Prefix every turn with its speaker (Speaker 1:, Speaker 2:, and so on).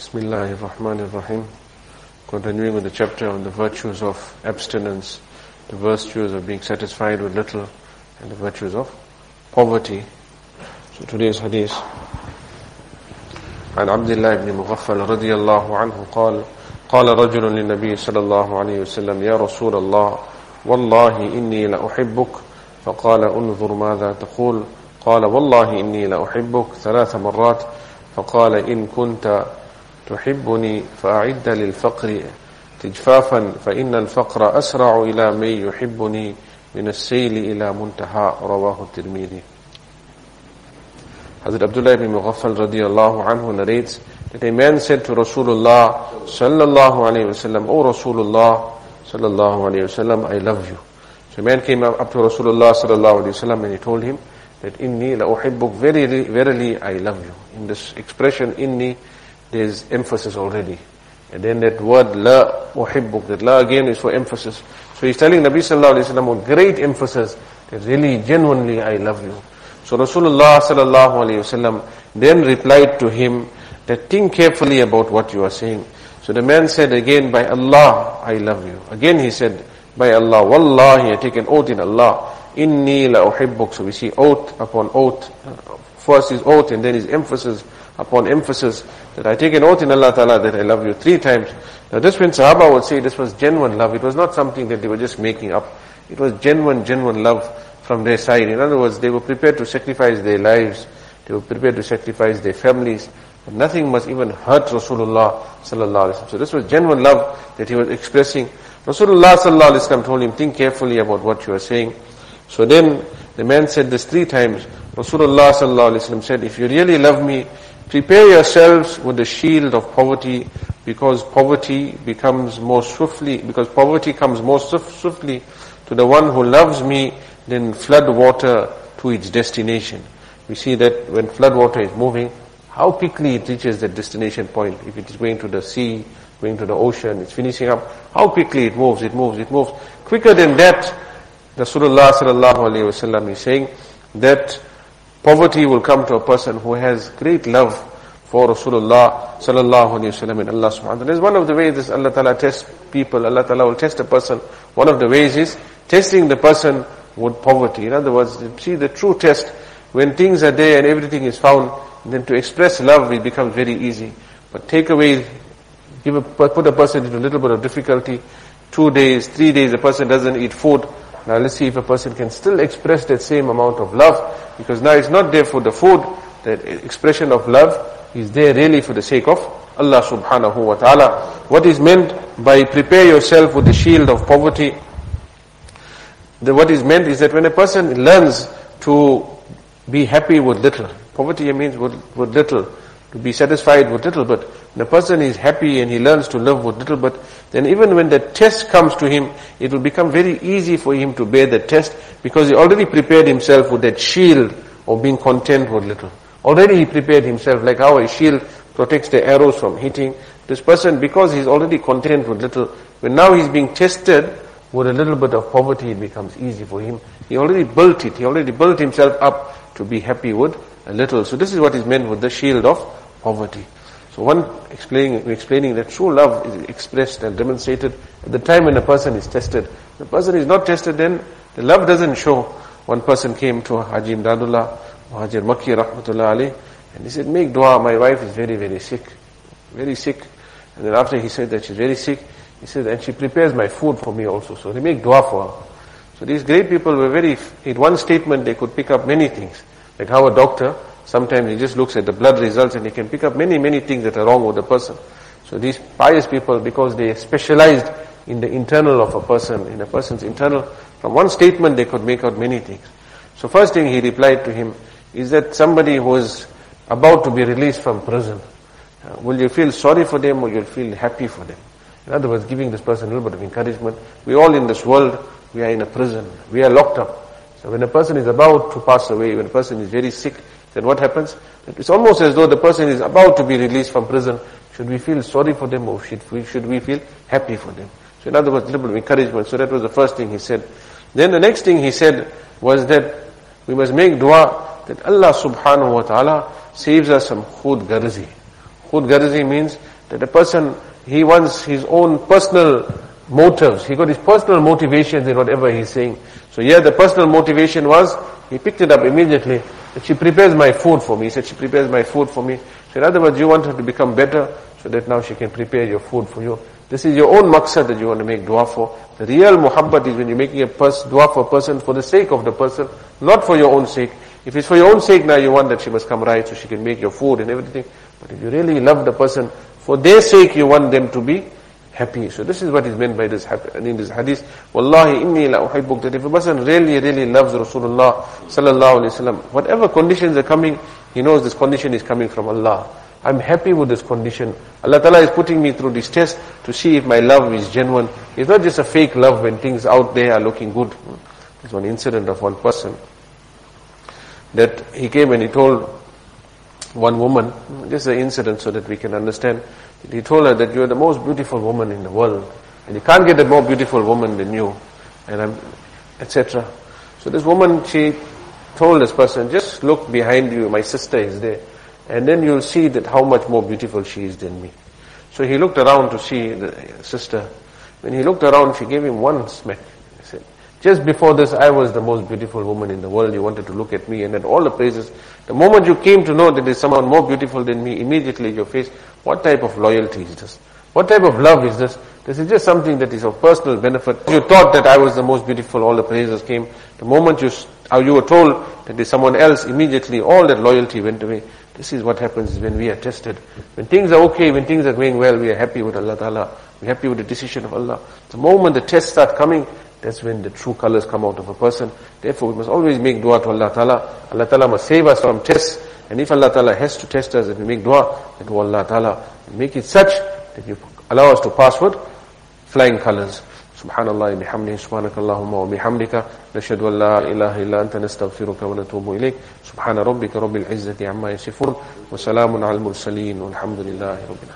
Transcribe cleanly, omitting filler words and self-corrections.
Speaker 1: Bismillahir Rahmanir Rahim. Continuing with the chapter on the virtues of abstinence, the virtues of being satisfied with little, and the virtues of poverty. So today's hadith. عن عبد الله بن مغفل رضي الله عنه قال رجل للنبي صلى الله عليه وسلم يا رسول الله والله إني لأحبك فقال انظر ماذا تقول قال والله إني لأحبك 3 مرات فقال إن كنت تحبني فأعد للفقر تجفافا فإن الفقر أسرع إلى من يحبني من السيل إلى منتهى رواه الترمذي. Hazrat Abdullah ibn Mughaffal radiyallahu anhu narrates that a man said to Rasulullah sallallahu alayhi wasallam, O Rasulullah sallallahu alayhi wasallam, I love you. So a man came up to Rasulullah sallallahu alayhi wasallam and he told him that inni la uhibbuk, verily I love you. In this expression inni, there's emphasis already. And then that word la uhibbuk, that la again is for emphasis. So he's telling Nabi sallallahu alayhi wasallam with great emphasis that really genuinely I love you. So Rasulullah sallallahu alayhi wasallam then replied to him that think carefully about what you are saying. So the man said again, by Allah, I love you. Again he said, by Allah, wallahi, I take an oath in Allah, inni la uhibbuk. So we see oath upon oath. First is oath and then is emphasis upon emphasis, that I take an oath in Allah Ta'ala that I love you 3 times. Now this when Sahaba would say this was genuine love, it was not something that they were just making up. It was genuine love from their side. In other words, they were prepared to sacrifice their lives, they were prepared to sacrifice their families, but nothing must even hurt Rasulullah sallallahu alaihi wasallam. So this was genuine love that he was expressing. Rasulullah sallallahu alaihi wasallam told him, think carefully about what you are saying. So then the man said this 3 times. Rasulullah sallallahu alaihi wasallam said, if you really love me, prepare yourselves with the shield of poverty, because poverty comes more swiftly to the one who loves me than flood water to its destination. We see that when flood water is moving, how quickly it reaches that destination point. If it is going to the sea, going to the ocean, it's finishing up, how quickly it moves. Quicker than that, Rasulullah sallallahu alayhi wasallam is saying that poverty will come to a person who has great love for Rasulullah sallallahu alayhi wasallam and Allah subhanahu wa ta'ala. This is one of the ways that Allah ta'ala tests people. Allah ta'ala will test a person. One of the ways is testing the person with poverty. In other words, see the true test, when things are there and everything is found, then to express love it becomes very easy. But take away, put a person into a little bit of difficulty, 2 days, 3 days, a person doesn't eat food. Now let's see if a person can still express that same amount of love, because now it's not there for the food, that expression of love is there really for the sake of Allah subhanahu wa ta'ala. What is meant by prepare yourself with the shield of poverty? What is meant is that when a person learns to be happy with little, poverty means with little, to be satisfied with little bit. When a person is happy and he learns to live with little bit, then even when the test comes to him, it will become very easy for him to bear the test, because he already prepared himself with that shield of being content with little. Already he prepared himself, like how a shield protects the arrows from hitting. This person, because he's already content with little, when now he's being tested with a little bit of poverty, it becomes easy for him. He already built himself up to be happy with a little. So this is what is meant with the shield of poverty. So explaining that true love is expressed and demonstrated at the time when a person is tested. The person is not tested, then the love doesn't show. One person came to Haji Imdadullah, Muhajir Makki rahmatullah alayh, and he said, make dua, my wife is very sick. And then after he said that she's very sick, he said, and she prepares my food for me also. So they make dua for her. So these great people were in one statement they could pick up many things. Like how a doctor, sometimes he just looks at the blood results and he can pick up many things that are wrong with the person. So these pious people, because they specialized in the internal of a person, in a person's internal, from one statement they could make out many things. So first thing he replied to him is that somebody who is about to be released from prison, will you feel sorry for them or you'll feel happy for them? In other words, giving this person a little bit of encouragement. We all in this world, we are in a prison. We are locked up. So when a person is about to pass away, when a person is very sick, then what happens? It's almost as though the person is about to be released from prison. Should we feel sorry for them or should we feel happy for them? So in other words, a little bit of encouragement. So that was the first thing he said. Then the next thing he said was that we must make dua that Allah subhanahu wa ta'ala saves us from khud garzi. Khud garzi means that a person, he wants his own personal motives. He got his personal motivations in whatever he's saying. So here the personal motivation was, he picked it up immediately, that she prepares my food for me. He said, she prepares my food for me. So in other words, you want her to become better, so that now she can prepare your food for you. This is your own maqsad that you want to make dua for. The real muhabbat is when you're making a dua for a person for the sake of the person, not for your own sake. If it's for your own sake now, you want that she must come right so she can make your food and everything. But if you really love the person, for their sake you want them to be happy. So this is what is meant by this, and in this hadith, Wallahi inni la uhibbuk, that if a person really, really loves Rasulullah sallallahu alayhi wasallam, whatever conditions are coming, he knows this condition is coming from Allah. I'm happy with this condition. Allah Ta'ala is putting me through this test to see if my love is genuine. It's not just a fake love when things out there are looking good. There's one incident of one person that he came and he told one woman, just an incident so that we can understand. He told her that you're the most beautiful woman in the world, and you can't get a more beautiful woman than you, and etc. So this woman, she told this person, just look behind you, my sister is there, and then you'll see that how much more beautiful she is than me. So he looked around to see the sister. When he looked around, she gave him one smack. He said, just before this, I was the most beautiful woman in the world. You wanted to look at me and at all the praises. The moment you came to know that there's someone more beautiful than me, immediately your face, what type of loyalty is this? What type of love is this? This is just something that is of personal benefit. You thought that I was the most beautiful, all the praises came. The moment you were told that there's someone else, immediately all that loyalty went away. This is what happens when we are tested. When things are okay, when things are going well, we are happy with Allah Ta'ala. We're happy with the decision of Allah. The moment the tests start coming, that's when the true colors come out of a person. Therefore, we must always make dua to Allah Ta'ala. Allah Ta'ala must save us from tests. And if Allah Ta'ala has to test us, if we make dua, then to Allah Ta'ala, make it such that you allow us to pass with flying colors. Subhanallah bihamdihi, subhanakallahumma wa bihamdika, nashhadu an la ilaha illa anta nastaghfiruka wa natubu ilayk. Subhana rabbika rabbil izzati amma yasifun, wa salamun al mursaleen, walhamdulillahi rabbil alamin.